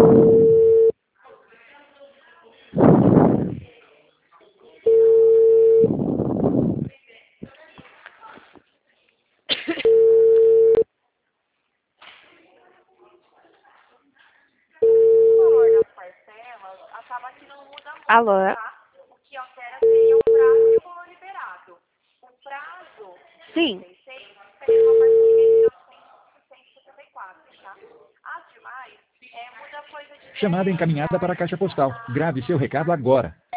valor das parcelas acaba que não muda muito, Alô? tá? O que altera seria o prazo e o valor liberado. O prazo de Sim. 36 seria uma parceria de 974, tá? As demais, muda coisa de Chamada 10 encaminhada para a reais caixa postal. na Grave seu recado parcela. agora.